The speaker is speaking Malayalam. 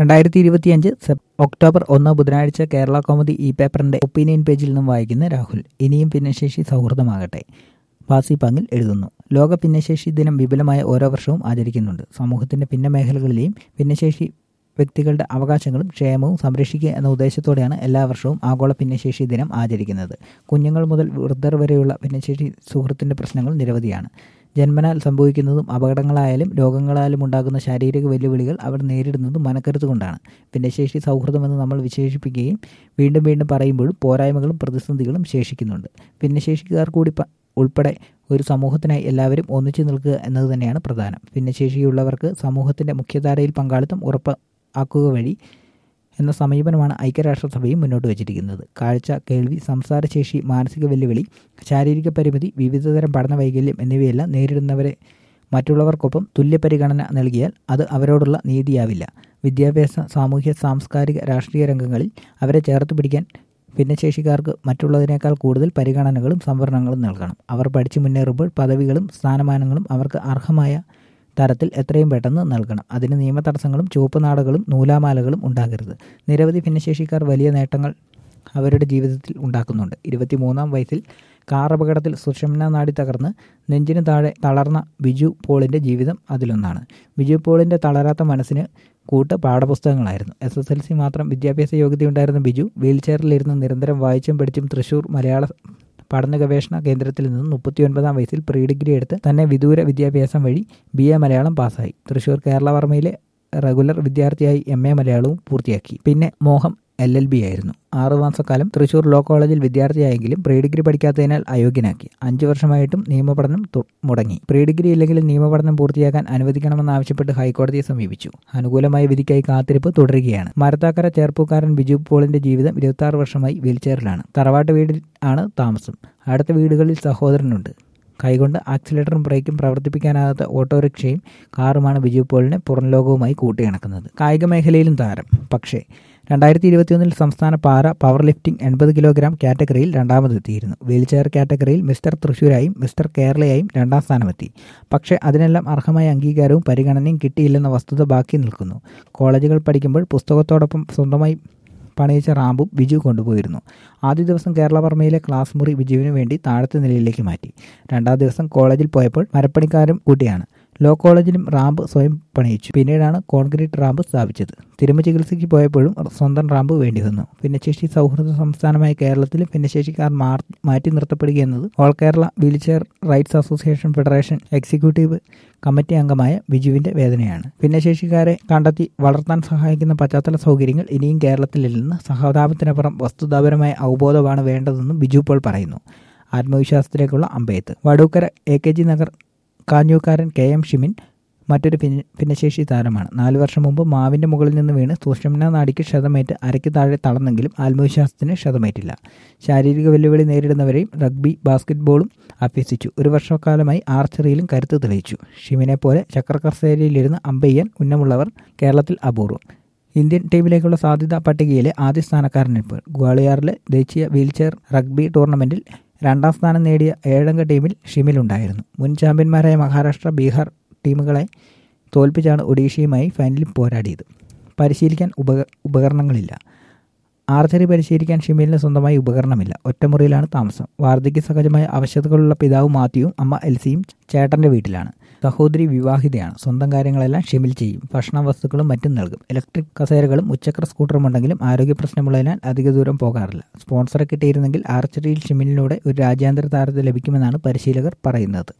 2025 ഒക്ടോബർ 1 ബുധനാഴ്ച കേരള കൗമുദി ഈ പേപ്പറിന്റെ ഒപ്പീനിയൻ പേജിൽ നിന്നും വായിക്കുന്ന രാഹുൽ. ഇനിയും ഭിന്നശേഷി സൗഹൃദമാകട്ടെ. ബാസി പാങ്ങിൽ എഴുതുന്നു. ലോക ഭിന്നശേഷി ദിനം വിപുലമായ ഓരോ വർഷവും ആചരിക്കുന്നുണ്ട്. സമൂഹത്തിന്റെ ഭിന്ന മേഖലകളിലെയും ഭിന്നശേഷി വ്യക്തികളുടെ അവകാശങ്ങളും ക്ഷേമവും സംരക്ഷിക്കുക എന്ന ഉദ്ദേശത്തോടെയാണ് എല്ലാ വർഷവും ആഗോള ഭിന്നശേഷി ദിനം ആചരിക്കുന്നത്. കുഞ്ഞുങ്ങൾ മുതൽ വൃദ്ധർ വരെയുള്ള ഭിന്നശേഷി സുഹൃത്തിന്റെ പ്രശ്നങ്ങൾ നിരവധിയാണ്. ജന്മനാൽ സംഭവിക്കുന്നതും അപകടങ്ങളായാലും രോഗങ്ങളായാലും ഉണ്ടാകുന്ന ശാരീരിക വെല്ലുവിളികൾ അവർ നേരിടുന്നതും മനക്കരുത്ത് കൊണ്ടാണ്. ഭിന്നശേഷി സൗഹൃദമെന്ന് നമ്മൾ വിശേഷിപ്പിക്കുകയും വീണ്ടും വീണ്ടും പറയുമ്പോഴും പോരായ്മകളും പ്രതിസന്ധികളും ശേഷിക്കുന്നുണ്ട്. ഭിന്നശേഷിക്കാർ കൂടി ഉൾപ്പെടെ ഒരു സമൂഹത്തിനായി എല്ലാവരും ഒന്നിച്ചു നിൽക്കുക എന്നത് തന്നെയാണ് പ്രധാനം. ഭിന്നശേഷിയുള്ളവർക്ക് സമൂഹത്തിന്റെ മുഖ്യധാരയിൽ പങ്കാളിത്തം ഉറപ്പാക്കുക വഴി എന്ന സമീപനമാണ് ഐക്യരാഷ്ട്രസഭയും മുന്നോട്ട് വച്ചിരിക്കുന്നത്. കാഴ്ച, കേൾവി, സംസാരശേഷി, മാനസിക വെല്ലുവിളി, ശാരീരിക പരിമിതി, വിവിധതരം പഠന വൈകല്യം എന്നിവയെല്ലാം നേരിടുന്നവരെ മറ്റുള്ളവർക്കൊപ്പം തുല്യ പരിഗണന നൽകിയാൽ അത് അവരോടുള്ള നീതിയാവില്ല. വിദ്യാഭ്യാസ, സാമൂഹ്യ, സാംസ്കാരിക, രാഷ്ട്രീയ രംഗങ്ങളിൽ അവരെ ചേർത്ത് പിടിക്കാൻ ഭിന്നശേഷിക്കാർക്ക് മറ്റുള്ളതിനേക്കാൾ കൂടുതൽ പരിഗണനകളും സംവരണങ്ങളും നൽകണം. അവർ പഠിച്ചു മുന്നേറുമ്പോൾ പദവികളും സ്ഥാനമാനങ്ങളും അവർക്ക് അർഹമായ തരത്തിൽ എത്രയും പെട്ടെന്ന് നൽകണം. അതിന് നിയമതടസ്സങ്ങളും ചുവപ്പ് നാടകളും നൂലാമാലകളും ഉണ്ടാകരുത്. നിരവധി ഭിന്നശേഷിക്കാർ വലിയ നേട്ടങ്ങൾ അവരുടെ ജീവിതത്തിൽ ഉണ്ടാക്കുന്നുണ്ട്. 23-ാം വയസ്സിൽ കാർ അപകടത്തിൽ സുഷുമ്നാ നാഡി തകർന്ന് നെഞ്ചിന് താഴെ തളർന്ന ബിജു പോളിൻ്റെ ജീവിതം അതിലൊന്നാണ്. ബിജു പോളിൻ്റെ തളരാത്ത മനസ്സിന് കൂട്ട് പാഠപുസ്തകങ്ങളായിരുന്നു. SSLC മാത്രം വിദ്യാഭ്യാസ യോഗ്യതയുണ്ടായിരുന്ന ബിജു വീൽചെയറിലിരുന്ന് നിരന്തരം വായിച്ചും പഠിച്ചും തൃശൂർ മലയാള പഠന ഗവേഷണ കേന്ദ്രത്തിൽ നിന്നും 39-ാം വയസ്സിൽ പ്രീ ഡിഗ്രി എടുത്ത് തന്നെ വിദൂര വിദ്യാഭ്യാസം വഴി BA മലയാളം പാസ്സായി. തൃശൂർ കേരളവർമ്മയിലെ റെഗുലർ വിദ്യാർത്ഥിയായി MA മലയാളവും പൂർത്തിയാക്കി. പിന്നെ മോഹം LLB ആയിരുന്നു. 6 മാസക്കാലം തൃശൂർ ലോ കോളേജിൽ വിദ്യാർത്ഥിയായെങ്കിലും പ്രീ ഡിഗ്രി പഠിക്കാത്തതിനാൽ അയോഗ്യനാക്കി. 5 വർഷമായിട്ടും നിയമപഠനം മുടങ്ങി. പ്രീ ഡിഗ്രി ഇല്ലെങ്കിലും നിയമപഠനം പൂർത്തിയാക്കാൻ അനുവദിക്കണമെന്നാവശ്യപ്പെട്ട് ഹൈക്കോടതിയെ സമീപിച്ചു. അനുകൂലമായ വിധിക്കായി കാത്തിരിപ്പ് തുടരുകയാണ്. മരത്താക്കര ചേർപ്പുകാരൻ ബിജു പോളിന്റെ ജീവിതം 26 വർഷമായി വീൽചെയറിലാണ്. തറവാട്ട് വീട്ടിൽ ആണ് താമസം. അടുത്ത വീടുകളിൽ സഹോദരനുണ്ട്. കൈകൊണ്ട് ആക്സിലേറ്ററും ബ്രേക്കും പ്രവർത്തിപ്പിക്കാനാകാത്ത ഓട്ടോറിക്ഷയും കാറുമാണ് ബിജു പോളിനെ പുറം ലോകവുമായി കൂട്ടിയിണക്കുന്നത്. കായിക മേഖലയിലും താരം. പക്ഷേ 2021 സംസ്ഥാന പവർ ലിഫ്റ്റിംഗ് 80 കിലോഗ്രാം കാറ്റഗറിയിൽ രണ്ടാമതെത്തിയിരുന്നു. വീൽചെയർ കാറ്റഗറിയിൽ മിസ്റ്റർ തൃശ്ശൂരായും മിസ്റ്റർ കേരളയായും 2ാം സ്ഥാനമെത്തി. പക്ഷേ അതിനെല്ലാം അർഹമായ അംഗീകാരവും പരിഗണനയും കിട്ടിയില്ലെന്ന വസ്തുത ബാക്കി നിൽക്കുന്നു. കോളേജുകൾ പഠിക്കുമ്പോൾ പുസ്തകത്തോടൊപ്പം സ്വന്തമായി പണിയിച്ച റാമ്പും ബിജു കൊണ്ടുപോയിരുന്നു. ആദ്യ ദിവസം കേരളവർമ്മയിലെ ക്ലാസ് മുറി ബിജുവിന് വേണ്ടി താഴത്തെ നിലയിലേക്ക് മാറ്റി. 2ാം ദിവസം കോളേജിൽ പോയപ്പോൾ മരപ്പണിക്കാരും കൂട്ടിയാണ്. ലോ കോളേജിലും റാമ്പ് സ്വയം പണിയിച്ചു. പിന്നീടാണ് കോൺക്രീറ്റ് റാമ്പ് സ്ഥാപിച്ചത്. തിരുമ ചികിത്സയ്ക്ക് പോയപ്പോഴും സ്വന്തം റാമ്പ് വേണ്ടി വന്നു. ഭിന്നശേഷി സൗഹൃദ സംസ്ഥാനമായ കേരളത്തിൽ ഭിന്നശേഷിക്കാർ മാറ്റി നിർത്തപ്പെടുകയെന്നത് all Kerala wheelchair rights association federation executive committee അംഗമായ ബിജുവിന്റെ വേദനയാണ്. ഭിന്നശേഷിക്കാരെ കണ്ടെത്തി വളർത്താൻ സഹായിക്കുന്ന പശ്ചാത്തല സൗകര്യങ്ങൾ ഇനിയും കേരളത്തിലില്ലെന്ന് സഹതാപത്തിനപ്പുറം വസ്തുതാപരമായ അവബോധമാണ് വേണ്ടതെന്നും ബിജു പോൾ പറയുന്നു. ആത്മവിശ്വാസത്തിലേക്കുള്ള അമ്പെയ്ത്ത്. വടൂക്കര AKG നഗർ കാഞ്ഞൂക്കാരൻ KM ഷിമിൻ മറ്റൊരു ഭിന്നശേഷി താരമാണ്. 4 വർഷം മുമ്പ് മാവിന്റെ മുകളിൽ നിന്ന് വീണ് സുഷുമ്നാ നാഡിക്ക് ക്ഷതമേറ്റ് അരയ്ക്ക് താഴെ തളർന്നെങ്കിലും ആത്മവിശ്വാസത്തിന് ക്ഷതമേറ്റില്ല. ശാരീരിക വെല്ലുവിളി നേരിടുന്നവരെയും റഗ്ബി, ബാസ്കറ്റ്ബോളും അഭ്യസിച്ചു. 1 വർഷക്കാലമായി ആർച്ചറിയിലും കരുത്ത് തെളിയിച്ചു. ഷിമിനെ പോലെ ചക്രക്കസേരയിലിരുന്ന് അമ്പെയ്യാൻ ഉന്നമുള്ളവർ കേരളത്തിൽ അപൂർവം. ഇന്ത്യൻ ടീമിലേക്കുള്ള സാധ്യതാ പട്ടികയിലെ ആദ്യ സ്ഥാനക്കാരനിപ്പോൾ. ഗ്വാളിയാറിലെ ദേശീയ വീൽചെയർ റഗ്ബി ടൂർണമെന്റിൽ 2ാം സ്ഥാനം നേടിയ 7-അംഗ ടീമിൽ ഷിമിലുണ്ടായിരുന്നു. മുൻ ചാമ്പ്യന്മാരായ മഹാരാഷ്ട്ര, ബീഹാർ ടീമുകളെ തോൽപ്പിച്ചാണ് ഒഡീഷയുമായി ഫൈനലിൽ പോരാടിയത്. പരിശീലിക്കാൻ ഉപകരണങ്ങളില്ല. ആർച്ചറി പരിശീലിക്കാൻ ഷിമിലിന് സ്വന്തമായി ഉപകരണമില്ല. ഒറ്റമുറിയിലാണ് താമസം. വാർദ്ധക്യ സഹജമായ അവശതകളുള്ള പിതാവ് മാത്യുവും അമ്മ എൽസിയും ചേട്ടന്റെ വീട്ടിലാണ്. സഹോദരി വിവാഹിതയാണ്. സ്വന്തം കാര്യങ്ങളെല്ലാം ഷിമിൽ ചെയ്യും. ഭക്ഷണ വസ്തുക്കളും മറ്റും നൽകും. ഇലക്ട്രിക് കസേരകളും മുച്ചക്ര സ്കൂട്ടറും ഉണ്ടെങ്കിലും ആരോഗ്യ പ്രശ്നമുള്ളതിനാൽ അധിക ദൂരം പോകാറില്ല. സ്പോൺസറെ കിട്ടിയിരുന്നെങ്കിൽ ആർച്ചറിയിൽ ഷിമിലിലൂടെ ഒരു രാജ്യാന്തര താരത്തെ ലഭിക്കുമെന്നാണ് പരിശീലകർ പറയുന്നത്.